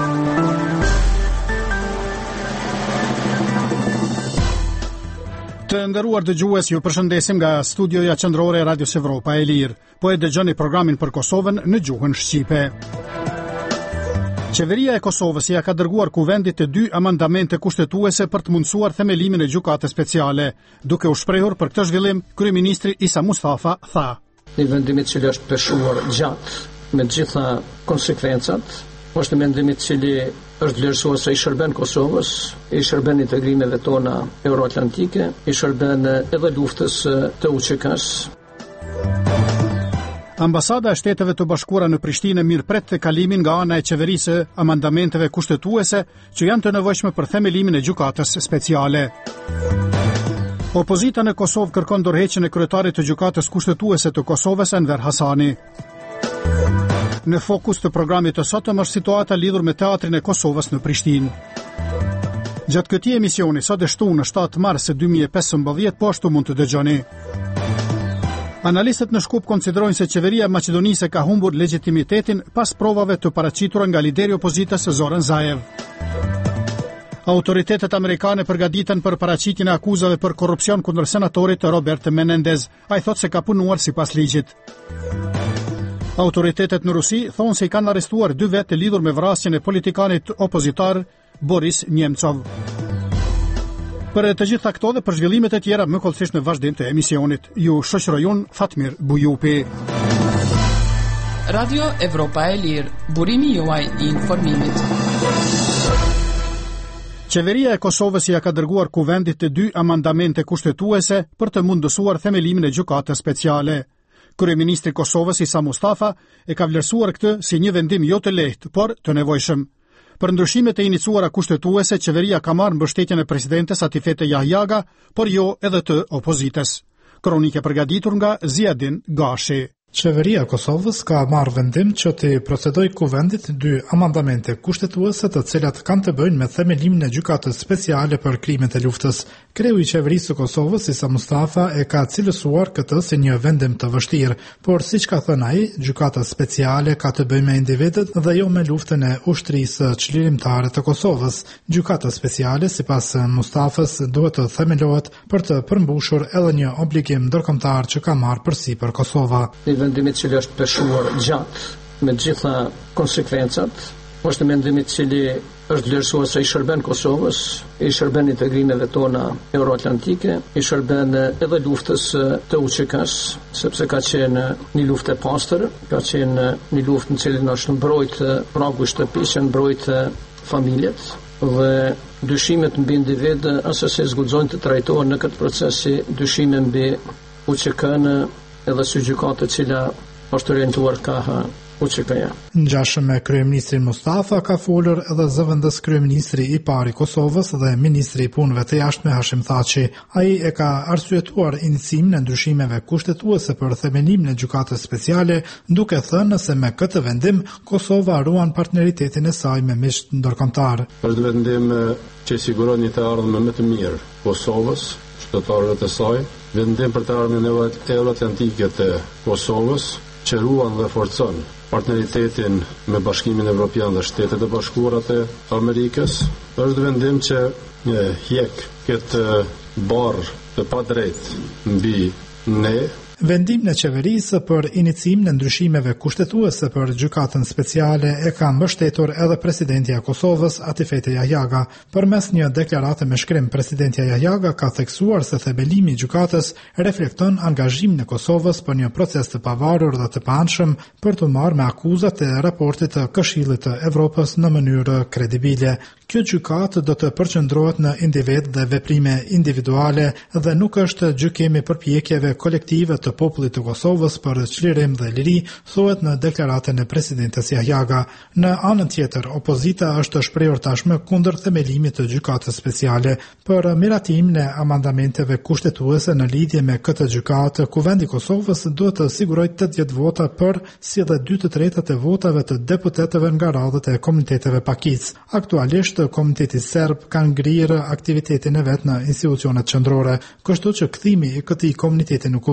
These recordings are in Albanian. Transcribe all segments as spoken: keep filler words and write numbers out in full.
Të nderuar dëgjues, ju përshëndesim nga studioja qendrore e Radios Evropa e Lirë. Po e dëgjoni programin për Kosovën në gjuhën shqipe. Qeveria e Kosovës ja ka dërguar kuvendit të dy amandamente kushtetuese për të mundësuar themelimin e gjykatës speciale. Duke u shprehur për këtë zhvillim, kryeministri Isa Mustafa tha: Një vendim i cili është peshuar gjatë me të gjitha konsekvencat, është një vendim i cili është vlerësuar se i shërben Kosovës, i shërben integrimeve tona euroatlantike, i shërben edhe luftës të U Q K-s. Ambasada e Shteteve të Bashkuara në Prishtinë mirëpret të kalimin nga ana e qeverisë amendamenteve kushtetuese që janë të nevojshme për themelimin e gjykatës speciale. Opozita në Kosovë kërkon dorëheqjen e kryetarit të gjykatës kushtetuese të Kosovës, Enver Hasani. Në fokus të programit të sotëm është situata lidhur me teatrin e Kosovës në Prishtinë. Gjatë këtij emisioni, sot e shtunë në shtatë mars dy mijë e pesëmbëdhjetë, po ashtu mund të dëgjoni. Analistët në Shkup konsiderojnë se qeveria e Maqedonisë ka humbur legjitimitetin pas provave të paraqitura nga lideri i opozitës Zoran Zaev. Autoritetet amerikane përgatiten për paraqitjen e akuzave për korrupsion kundër senatorit Robert Menendez. Ai thotë se ka punuar sipas ligjit. Autoritetet në Rusi thonë se i kanë arrestuar dy vetë lidhur me vrasjen e politikanit opozitar Boris Nemcov. Për të gjitha këto dhe për zhvillimet e tjera më kollësisht në vazhdim të emisionit, ju shoqëroj unë Fatmir Bujupi. Radio Evropa e Lirë, burimi juaj i informimit. Qeveria e Kosovës ja ka dërguar kuvendit të dy amandamente kushtetuese për të mundësuar themelimin e gjykatës speciale. Kryeministri i Kosovës Isa Mustafa e ka vlerësuar këtë si një vendim jo të lehtë, por të nevojshëm. Për ndryshimet e iniciuara kushtetuese, qeveria ka marrë mbështetjen e presidentes Atifete Jahjaga, por jo edhe të opozitës. Kronikë e përgatitur nga Ziadin Gashi. Qeveria e Kosovës ka marrë vendim që të procedojë kuvendit dy amandamente kushtetuese të cilat kanë të bëjnë me themelimin e gjykatës speciale për krimet e luftës. Kreu i qeverisë së Kosovës, Isa Mustafa, e ka cilësuar këtë si një vendim të vështirë, por siç ka thënë ai, gjykata speciale ka të bëjë me individët dhe jo me luftën e ushtrisë çlirimtare të Kosovës. Gjykata speciale, sipas Mustafës, duhet të themelohet për të përmbushur edhe një obligim ndërkombëtar që ka marrë përsipër Kosova. Vendimi i cili është peshuar gjatë me të gjitha konsekvencat, është një vendim i cili është vlerësuar se i shërben Kosovës, i shërben integrimeve tona euroatlantike, i shërben edhe luftës të U Q K-s, sepse ka qenë një luftë e pastër, ka qenë një luftë në cilën është mbrojt pragu i shtëpisë, mbrojt familjet dhe dyshimet mbi individ ose se zguxojnë të trajtohen në këtë proces si dyshime mbi U Q K-n edhe së gjykatë e cila është orientuar ka U Q K-ja. Ngjashëm me kryeministrin Mustafa ka folur edhe zëvendës kryeministri i parë i Kosovës dhe ministri i punëve të jashtme Hashim Thaçi. Ai e ka arsyetuar inicimin e ndryshimeve kushtetuese për themelimin e gjykatës speciale, duke thënë se me këtë vendim Kosova ruan partneritetin e saj me miqt ndërkombëtar. Është vendim që siguron një të ardhmë më të mirë Kosovës, qytetarëve të saj, vendim për të ardhmen euroatlantike të Kosovës, që ruan dhe forcon partneritetin me Bashkimin Evropian dhe Shtetet e Bashkuara të Amerikës. Është vendim që hjek këtë barë të padrejtë mbi ne. Vendimin e qeverisë për iniciimin e ndryshimeve kushtetuese për gjykatën speciale e ka mbështetur edhe presidenti i Kosovës, Atifete Jahjaga. Përmes një deklarate me shkrim, presidenti Jahjaga ka theksuar se themelimi i gjykatës reflekton angazhimin e Kosovës për një proces të pavarur dhe të paanshëm për të marrë me akuzat e raportit të Këshillit të Evropës në mënyrë kredibile. Kjo gjykatë do të përqendrohet në individ dhe veprime individuale dhe nuk është gjykimi përpjekjeve kolektive të popullit të Kosovës për çlirim dhe liri, thuhet në deklaratën e presidentes Jahjaga. Në anën tjetër, opozita është shprehur tashmë kundër themelimit të gjykatës speciale. Për miratimin e amandamenteve kushtetuese në lidhje me këtë gjykatë, Kuvendi i Kosovës duhet të sigurojë tetëdhjetë vota për, si dhe dy të tretat e votave të deputetëve nga radhët e komiteteve pakic. Aktualisht Komiteti Serb ka ngrirë aktivitetin e vet në institucionet qendrore, kështu që kthimi i këtij komiteti në Kuvend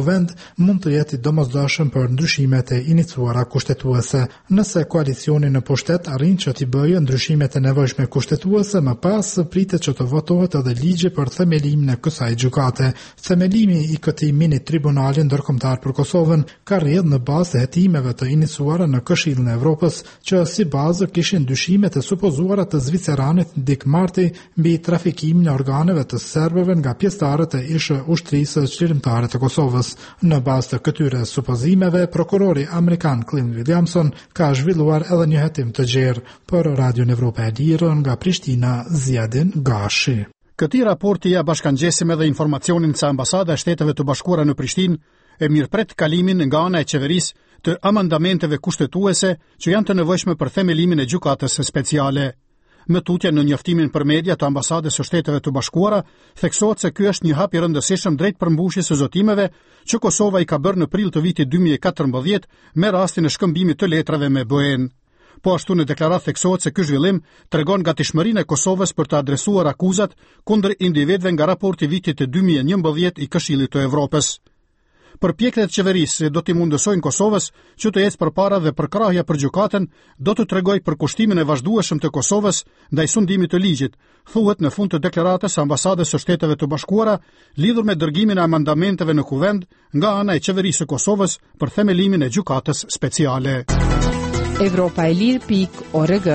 mund të jetë i domosdoshëm për ndryshimet e iniciuara kushtetuese. Nëse koalicioni në pushtet arrin që t'i bëjë ndryshimet e nevojshme kushtetuese, më pas pritet që të votohet edhe ligji për themelimin e kësaj gjykate. Themelimi i këtij mini tribunali ndërkombëtar për Kosovën ka rrjedhë në bazë të hetimeve të iniciuara në Këshillin e Evropës, që si bazë kishin dyshimet e supozuara të zviceranit Dick Marty mbi trafikimin e organeve të serbëve nga pjesëtarët e ish ushtrisë çlirimtare të Kosovës. Në bazë të këtyre supozimeve, prokurori amerikan Clint Williamson ka zhvilluar edhe një hetim të gjerë. Për Radion Evropa e Lirë nga Prishtina, Ziadin Gashi. Këtij raporti ja bashkangjesim edhe informacionin se ambasada e Shteteve të Bashkuara në Prishtinë e mirëpret kalimin nga ana e qeverisë të amandamenteve kushtetuese që janë të nevojshme për themelimin e gjykatës speciale. Më tutje në njoftimin për media të ambasadës së Shteteve të Bashkuara, theksohet se ky është një hap i rëndësishëm drejt përmbushjes së zotimeve që Kosova i ka bërë në prill të vitit dy mijë e katërmbëdhjetë me rastin e shkëmbimit të letrave me B E N. Po ashtu në deklaratë theksohet se ky zhvillim tregon gatishmërinë e Kosovës për të adresuar akuzat kundër individëve nga raporti vitit dy mijë e njëmbëdhjetë i Këshillit të Evropës. Përpjekjet e qeverisë do t'i mundësojnë Kosovës që të ecë përpara dhe përkrahja për gjykatën do të tregoj për kushtimin e vazhdueshëm të Kosovës ndaj sundimit të ligjit, thuhet në fund të deklaratës së ambasadës së Shteteve të Bashkuara lidhur me dërgimin e amandamenteve në kuvend nga ana e qeverisë së Kosovës për themelimin e gjykatës speciale. Evropa e Lirë pikë org.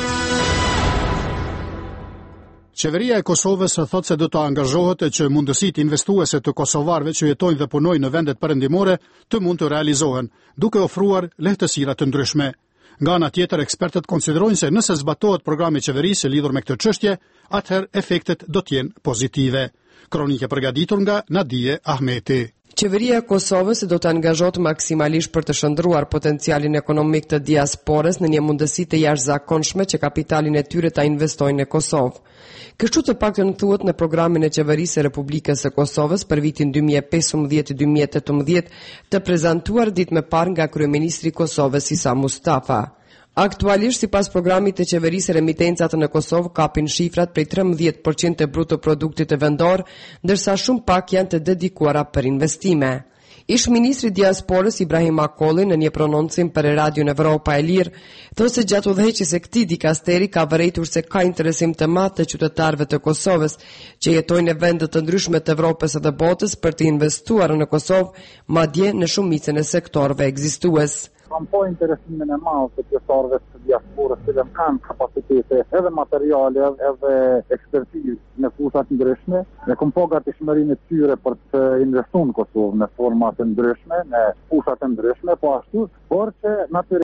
Qeveria e Kosovës thotë se do të angazhohet që mundësitë investuese të kosovarëve që jetojnë dhe punojnë në vendet perëndimore të mund të realizohen, duke ofruar lehtësira të ndryshme. Nga ana tjetër, ekspertët konsiderojnë se nëse zbatohet programi i qeverisë lidhur me këtë çështje, atëherë efektet do të jenë pozitive. Kronikë e përgatitur nga Nadije Ahmeti. Qeveria e Kosovës do të angazhohet maksimalisht për të shndruar potencialin ekonomik të diasporës në një mundësi të jashtëzakonshme që kapitalin e tyre ta investojnë në Kosovë. Kështu të paktën thuhet në programin e qeverisë së Republikës së Kosovës për vitin dy mijë e pesëmbëdhjetë dy mijë e tetëmbëdhjetë, të prezantuar ditë më parë nga kryeministri i Kosovës Isa Mustafa. Aktualisht, sipas programit të qeverisë, remitencat në Kosovë kapin shifrat prej trembëdhjetë përqind të bruto produktit të vendor, ndërsa shumë pak janë të dedikuara për investime. Ish ministri i diasporës Ibrahim Akolli në një prononcim për Radion Evropa e Lirë thotë se gjatë udhëheqjes së këtij dikasteri ka vërejtur se ka interesim të madh të qytetarëve të Kosovës që jetojnë në vende të ndryshme të Evropës dhe botës për të investuar në Kosovë, madje në shumicën e sektorëve ekzistues. Kam po interesimin e madh të pjesëtarëve të diasporës që kanë kapacitete edhe materiale edhe ekspertizë në fusha të ndryshme. Ne kam po gatishmërinë e tyre për të investuar në Kosovë në forma të ndryshme, në fusha të ndryshme, po ashtu, por që natyrisht